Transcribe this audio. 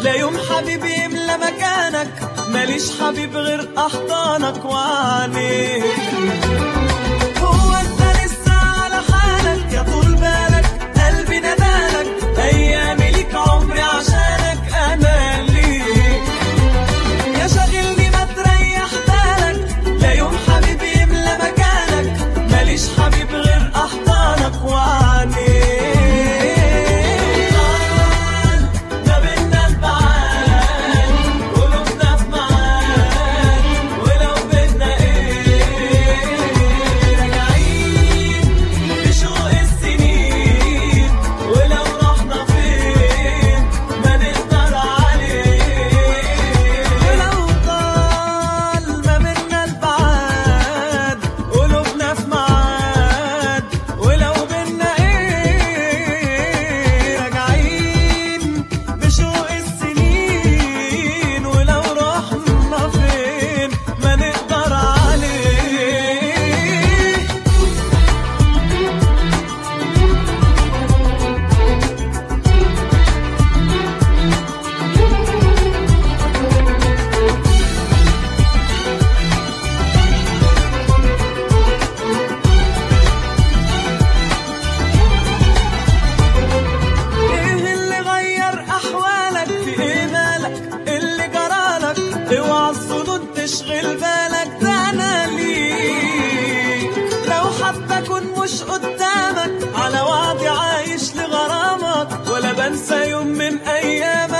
لا يوم حبيبي يملى مكانك، ماليش حبيب غير أحضانك وعينيك. هو انت لسه على حالك يا طول بالك، قلبي ندالك، أيامي ليك عمري عشانك أنا ليك. يا شاغلني ما تريح بالك، لا يوم حبيبي يملى مكانك، ماليش حبيب غير أحضانك وعينيك. اوعى الظنون تشغل بالك، ده انا ليك. لو حتى اكون مش قدامك، على وعدي عايش لغرامك، ولا بنسى يوم من ايامك.